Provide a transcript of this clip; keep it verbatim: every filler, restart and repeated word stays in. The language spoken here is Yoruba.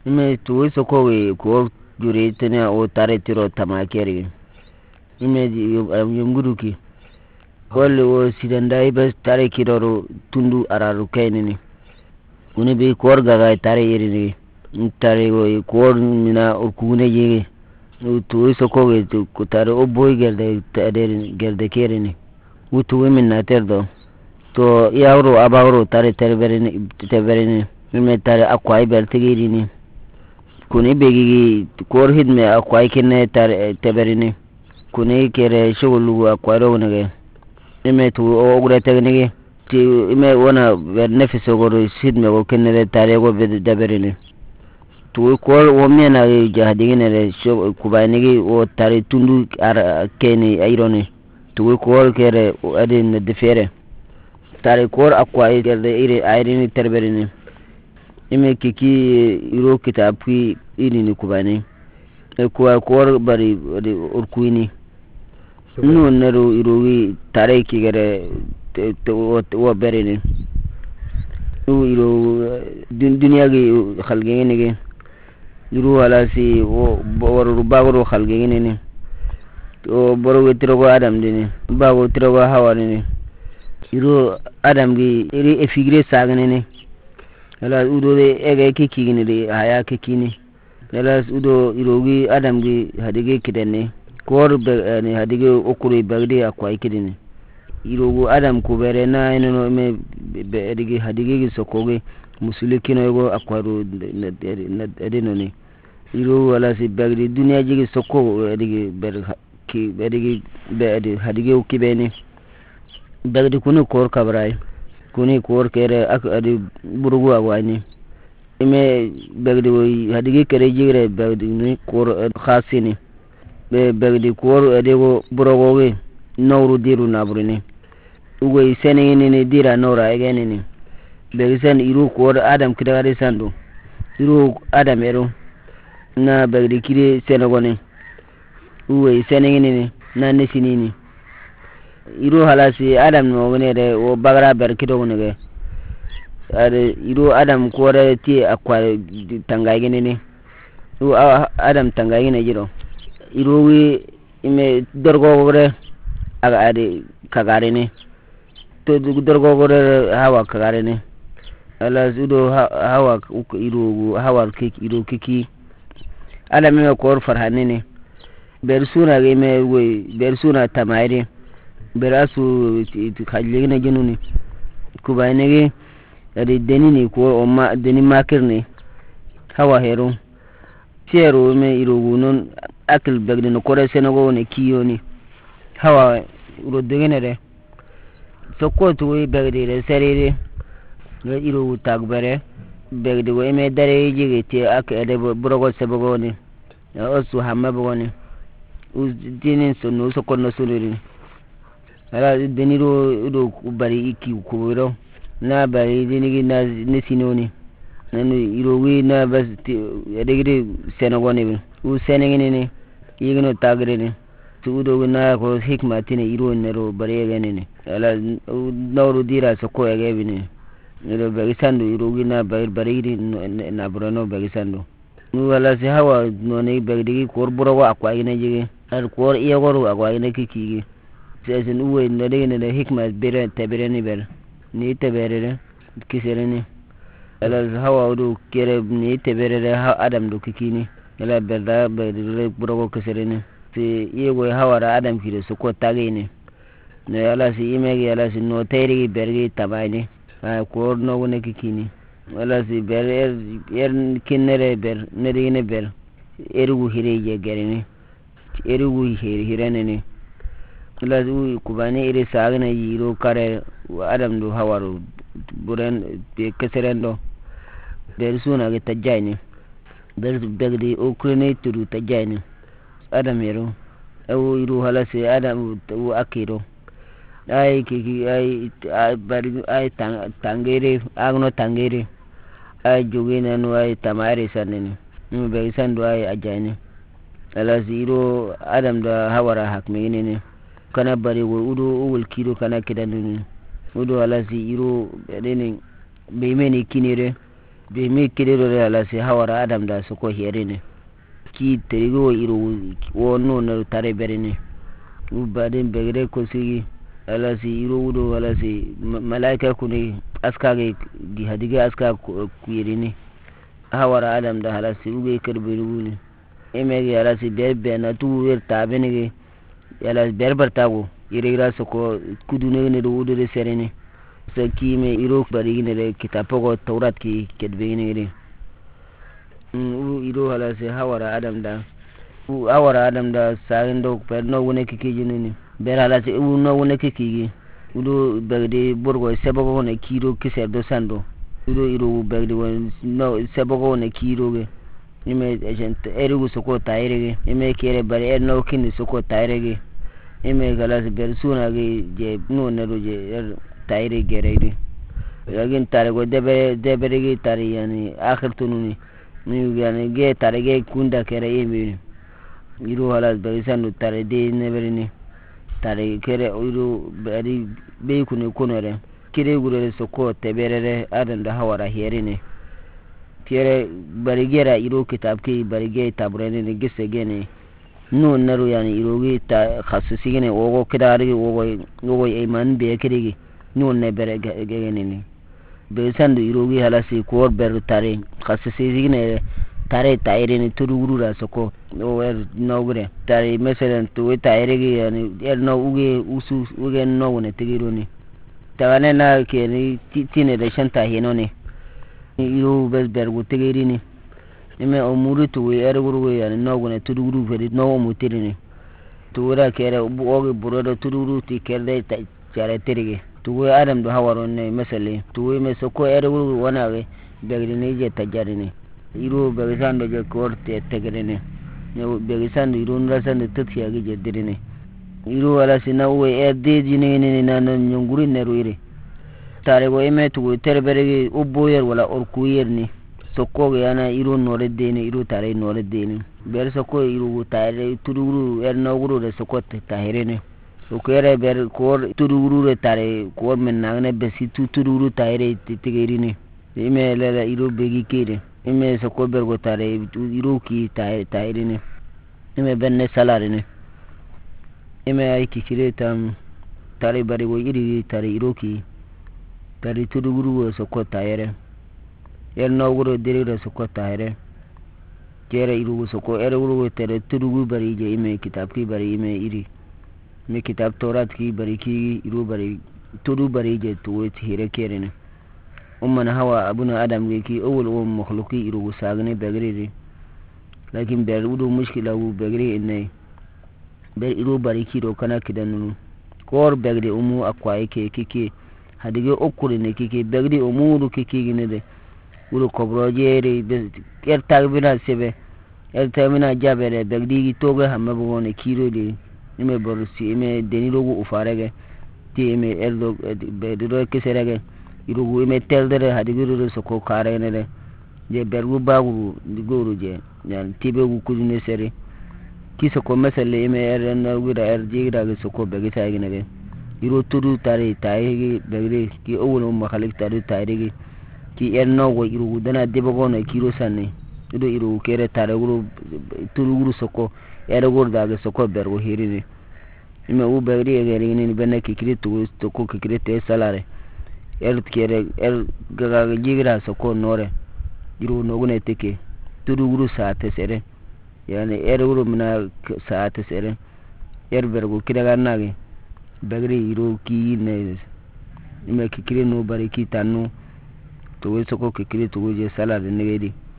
ime tu soko we ko jure tene o tare tiro tamakeri ime yumguruki wale wo sidanda ibe tare kiroro tundu araru kainini uni be kor gaga tare irini tare wo kor mina urkune yege tu soko we ku tare o boy gerde tare gerde kerini utu women na terdo to yawro abawro tare terberini terberini ime tare akwai bertigirini kuni begi kor hidme akwai kinne tare terberini kuni kere shugulu akwai ronege ime tu o gure tegnigi ti ime wona ber nefiso goro hidme go kinne tare go be terberini tu kor wo mena jahadigine re kubanigi o tare tundu ar keni ayroni tu kor kere adin defere tare kor akwai gerde ire ayrini terberini ime kiki iro kitapi ini ni kubani e kwa kor bari urkuini nu neru irowi tare kigere wo berini u iro dunya gi khalgene ge iro wala si wo boru bagoro khalgene ni to boru wetro go adam dini bago tro go hawani ni iro adam gi iri e figre sagane ni ala udo de ege kikini de haya kikini ala udo irogi adam gi hadige kidene kor be ne hadige okuri bagde akwai kidene irogo adam ko bere na eno me be hadige hadige gi sokoge musuliki no go akwaru edeno ni iro wala si bagde dunya jigi sokko hadige ber ki hadige be hadige ukibeni bagde kunu kor kabrai kuni kor kere ak adi burugu awani ime bagdi woy hadigi kere jigre bagdi ni kor khasini be bagdi kor adi go burugo ge nawru diru nabrini ugo seneni ni dira nora egeni ni be sen iru kor adam kidagari sandu iru adam ero na bagdi kire senogone ugo seneni ni na nesinini iru halasi adam no gone de o bagara berkido gone ge ade iru adam ko re ti akwa tangay gene ni u adam tangay gene jiro iru wi ime dorgo gore aga ade kagare ni to dorgo gore hawa kagare ni ala zudo hawa iru hawa kik iru kiki adam me ko farhane ni bersuna ge me we bersuna tamayri berasu khajlegina jununi kubaynege ade denini ko oma deni makirne hawa hero tiero me irogu non akil begde no kore senago ne kiyoni hawa uro degenere sokko to we begde re serere ne irogu tagbere begde we me dare jige te ak ade brogo sebogo ne osu hamma bogone us dinin so no sokko no suluri ala deniro do bari iki kubiro na bari denigi na nesinoni nanu irowi na bas edegre senogone be u senengene ne yigno tagre ne tudo na ko hikmatine iro nero bari egene ne ala nawru dira so ko egebe ne nero bari sandu irowi na bari bari na brono bari sandu nu wala se hawa no ne bari korburo wa akwa ine jige ar kor iya goru akwa ine kiki sesin uwe ndege ne hikma bere tabere ni ber ni tabere kisere ni ala hawa udu kere ni tabere ha adam do kikini ala berda bere burogo kisere ni ti yego hawa ra adam kire su ko tage ni ne ala si imegi ala si no tayri bergi tabani ha ko no wona kikini ala si ber er, er kinere ber ne dine ber erugu hireje gereni erugu hire hirene ni la zu kubane ire sagna yiro kare adam do hawaru buren be keserendo der suna ge tajani der dagdi okrene turu tajani adam yero awu iru halase adam u akiro ay ki ay bari ay tangere agno tangere ay jogena no ay tamare sanene mi be sandu ay ajani ala zero adam da hawara hakmene ne kana bari wo udo wol kiro kana kidan udo ala zero dene be meni kinire be me kiriro ala se hawara adam da soko herine ki terigo iro wono na tare berine u baden begre ko si ala si iro wudo ala si malaika kuni aska ge gi hadiga aska ku yirini hawara adam da ala si uge kerbiru ni emege ala si bebe na tu wer tabene ge ala berber tago ira soko kudune ne do wudo de serene saki me iro bari ne de kitapogo taurat ki kedbe ne ire u iro ala si hawara adam da u awara adam da sarin do per no wone kiki jinini bera ala si u no wone kiki udo bagde borgo sebogo ne kiro kiser do sando udo iro bagde won no sebogo ne kiro ge ime agent eru soko taire ge ime kere bare er no kini soko taire ge ime gala si bersuna ge je no ne ro je taire gere ge yagin tare go debe debe ge tare yani akhir tununi ni yani ge tare ge kunda kere ime iro ala be sanu tare de ne berini tare kere iro bari be kunu kunore kire gure soko teberere adan da hawara herine kere bari gera iro kitab ki bari ge tabrene ne gese gene no naru yani iro ge ta khasisi gene ogo kidari ogo ogo iman be kirigi no ne bere gene ni be sandu iro ge halasi ko ber tare khasisi gene tare taire ni turuguru ra soko o er nogre tare meselen to taire ge yani er no uge usu uge no ne tigiro ni tawane na ke ni tine de shanta heno ni iro bes bergu tigiri ni ime omuru to er guru yani no ne turuguru feri no mu tirini to ra kere oge burodo turuguru ti kerde tare tirige to adam do hawaro ne mesele to me soko er guru wana we begri ni je tajari ni iro begisando je korte tegrene ne begisando iro nrasando tutya ge je direne iro ala sina we e de jine ne na nyunguri ne ruire tare go eme to terbere ubboyer wala orkuyer ni sokko ge ana iro nore de ne iro tare nore de ne ber sokko iro tare tururu er noguru de sokko tahirene sokko ere ber ko tururu re tare ko men nagne besi tururu tare tigerine ime lele iro begi kire ime sokko bergo tare iro ki tare tare ne ime benne salare ne ime ay kikire tam tare bari go iri tare iro ki tare tuduguru sokko tare er no guro dire sokko tare kere iro sokko er guro tare tudugu bari je ime kitab ki bari ime iri me kitab torat ki bari ki iro bari tudu bari je to hire kere ne umman hawa abuna adam ge ki awul um makhluqi iro sagne bagri lakin ber udu mushkila u bagri inne ber iro bari ki do kana kidanu kor bagri umu akwa yake kike hadige okure ne kike bagri umu do kike gine de udu kobroje re ker tagbina sebe er tamina jabere bagri gi toge hamma bo ne kiro de ime borsi ime deniro u farege ti ime erdo be do keserege irugu ime teldere hadigiru soko karene de je bergu bagu diguru je yan tibe gu kudune sere kiso ko mesele ime er na wira er jigra ge soko begi taygne de iru tudu tare tayi begre ki owul umma khalik tare tayre ki er no go irugu dana debego na kiro sanne ido iru kere tare guru tudu guru soko er gurda ge soko bergu hirine ime u begri ge rini benne ki kritu to ko ki krete salare er kere er gaga jigra soko nore iru nogune teke tudu guru saate sere yani er guru mina saate sere er bergo kiraga nage bagri iru ki ne ime kikire no bari ki tanu to we soko kikire to je salade negedi